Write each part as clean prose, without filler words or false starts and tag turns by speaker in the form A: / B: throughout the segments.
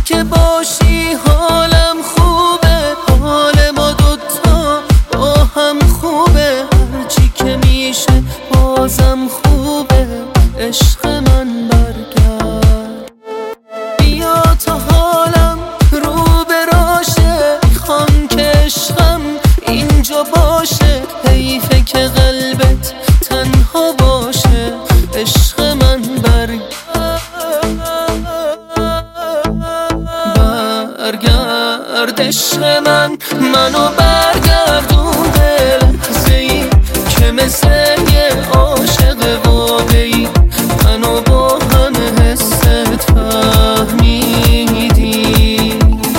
A: که باشی حالم خوبه، حال ما دوتا با هم خوبه، هرچی که میشه بازم خوبه. عشق من برگرد، بیا تا حالم رو براشه، میخوام که عشقم اینجا باشه، حیفه که قلبت تنها باشه. عشق من برگرد، عشق منو برگردون به لحظه‌ای که مثل یه عاشق واقعی منو با همه حست فهمیدی.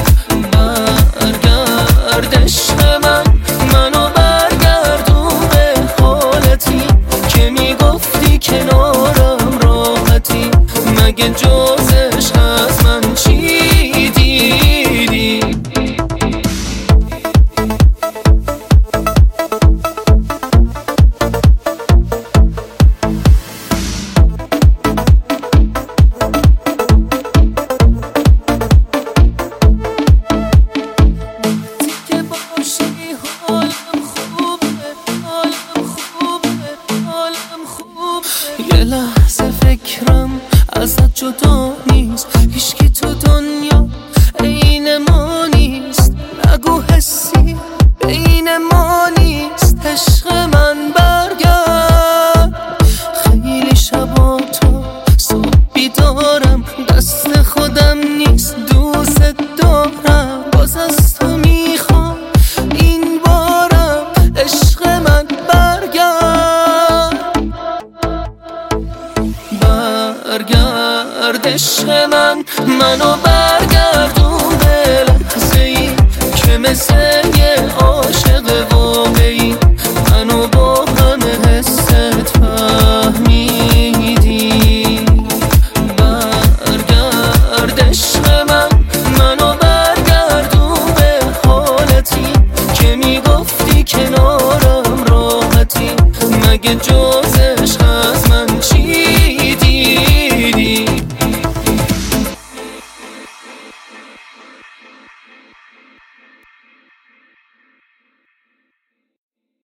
A: برگرد عشق منو برگردون به حالتی که میگفتی کنارم راحتی، مگه جز عشق از من چی دیدی؟ یه لحظه فکرم ازت جدا نیست، هیچکی تو دنیا عین ما نیست، نگو حسی بین ما نیست. عشق من برگرد، خیلی شبا تا صبح بیدارم، دست خودم نیست دوست دارم، باز از تو میخوام این بارم. عشق من برگرد، عشق منو برگردون به لحظه‌ای که مثل یه عاشق واقعی منو با همه حست فهمیدی. برگرد عشق منو برگردون به حالتی که میگفتی کنارم راحتی، مگه جز